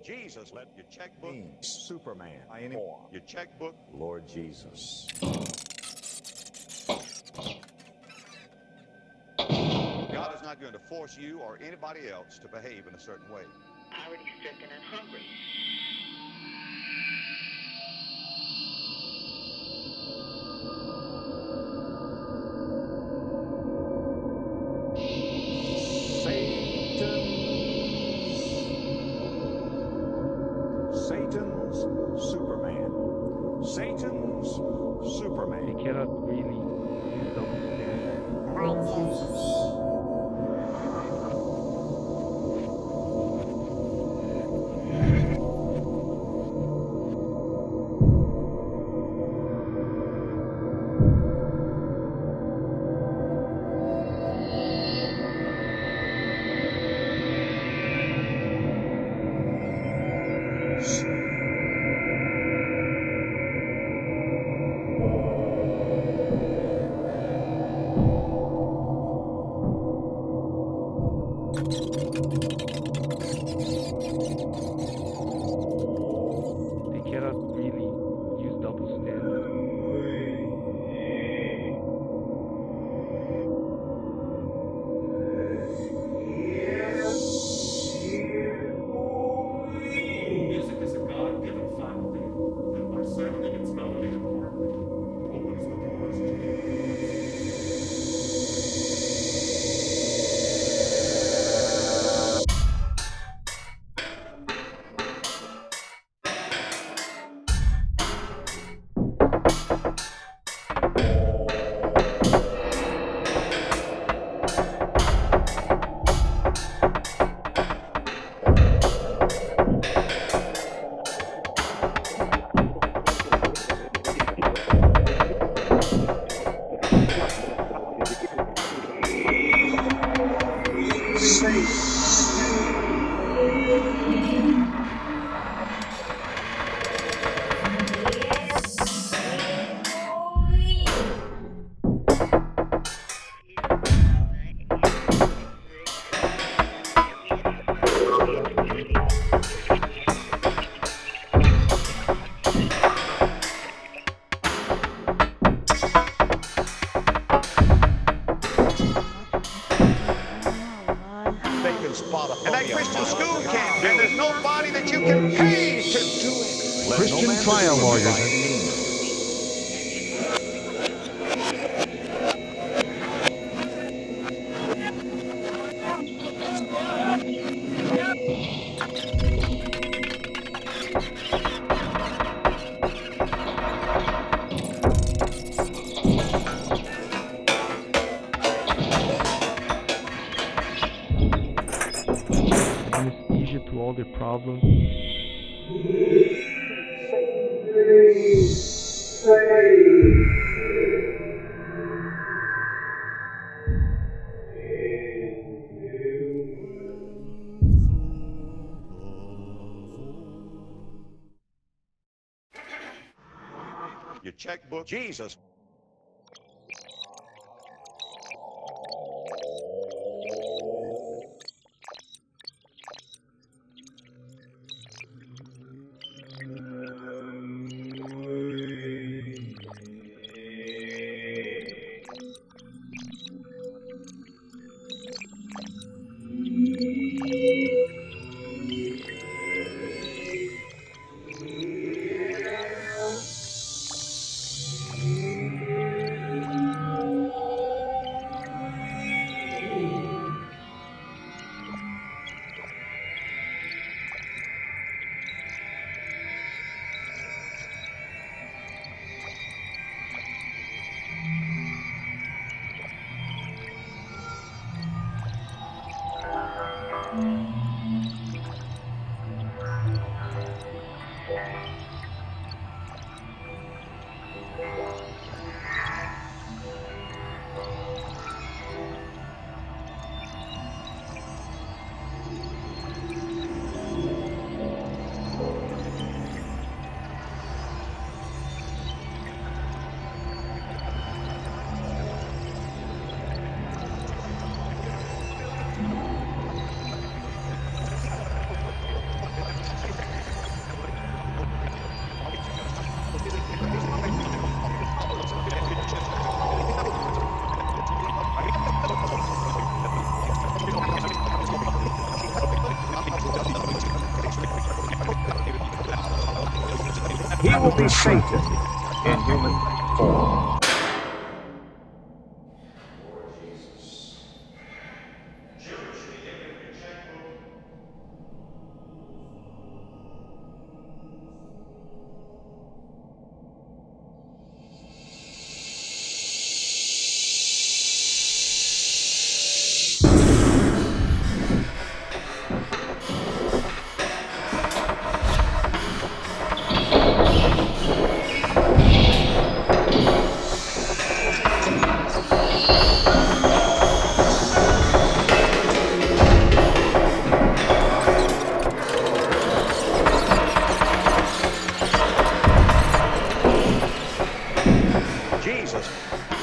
Jesus, let your checkbook, Superman, by any form. your checkbook, Lord Jesus. God is not going to force you or anybody else to behave in a certain way. Poverty-stricken and hungry. Satan's Superman. Satan's Superman. They cannot really use double standards. They cannot really use double standards. Music is a God-given faculty that by sounding its melody and harmony opens the doors to They can spot a and that Christian school can't do it. And there's nobody that you can pay to do it. Christian trial lawyers. Anesthesia to all their problems. Your checkbook, Jesus. will be Satan in human form. Jesus